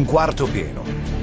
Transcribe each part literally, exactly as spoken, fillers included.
quarto pieno.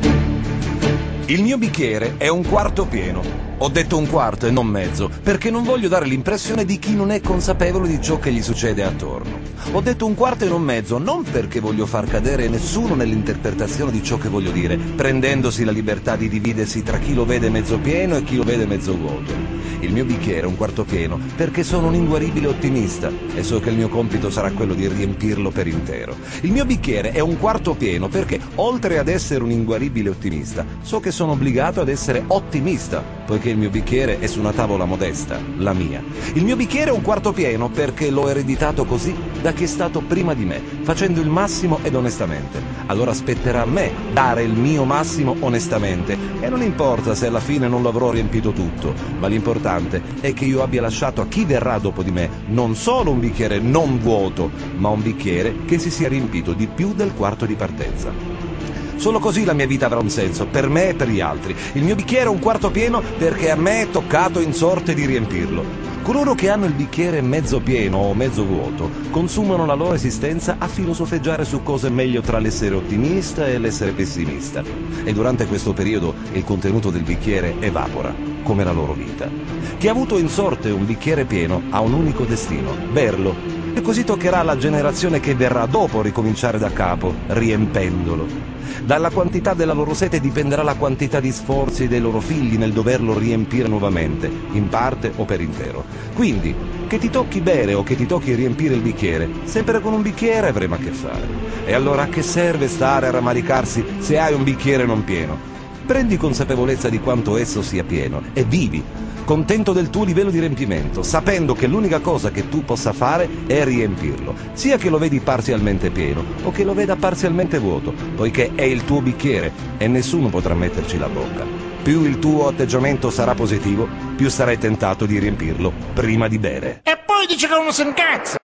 Il mio bicchiere è un quarto pieno. Ho detto un quarto e non mezzo, perché non voglio dare l'impressione di chi non è consapevole di ciò che gli succede attorno. Ho detto un quarto e non mezzo, non perché voglio far cadere nessuno nell'interpretazione di ciò che voglio dire, prendendosi la libertà di dividersi tra chi lo vede mezzo pieno e chi lo vede mezzo vuoto. Il mio bicchiere è un quarto pieno perché sono un inguaribile ottimista e so che il mio compito sarà quello di riempirlo per intero. Il mio bicchiere è un quarto pieno perché, oltre ad essere un inguaribile ottimista, so che sono obbligato ad essere ottimista, poiché il mio bicchiere è su una tavola modesta, la mia. Il mio bicchiere è un quarto pieno perché l'ho ereditato così da chi è stato prima di me, facendo il massimo ed onestamente. Allora spetterà a me dare il mio massimo onestamente e non importa se alla fine non l'avrò riempito tutto, ma l'importante è che io abbia lasciato a chi verrà dopo di me non solo un bicchiere non vuoto, ma un bicchiere che si sia riempito di più del quarto di partenza. Solo così la mia vita avrà un senso, per me e per gli altri. Il mio bicchiere è un quarto pieno perché a me è toccato in sorte di riempirlo. Coloro che hanno il bicchiere mezzo pieno o mezzo vuoto consumano la loro esistenza a filosofeggiare su cosa è meglio tra l'essere ottimista e l'essere pessimista. E durante questo periodo il contenuto del bicchiere evapora, come la loro vita. Chi ha avuto in sorte un bicchiere pieno ha un unico destino, berlo. E così toccherà alla generazione che verrà dopo ricominciare da capo, riempendolo. Dalla quantità della loro sete dipenderà la quantità di sforzi dei loro figli nel doverlo riempire nuovamente, in parte o per intero. Quindi, che ti tocchi bere o che ti tocchi riempire il bicchiere, sempre con un bicchiere avremo a che fare. E allora a che serve stare a rammaricarsi se hai un bicchiere non pieno? Prendi consapevolezza di quanto esso sia pieno e vivi, contento del tuo livello di riempimento, sapendo che l'unica cosa che tu possa fare è riempirlo, sia che lo vedi parzialmente pieno o che lo veda parzialmente vuoto, poiché è il tuo bicchiere e nessuno potrà metterci la bocca. Più il tuo atteggiamento sarà positivo, più sarai tentato di riempirlo prima di bere. E poi dice che uno si incazza!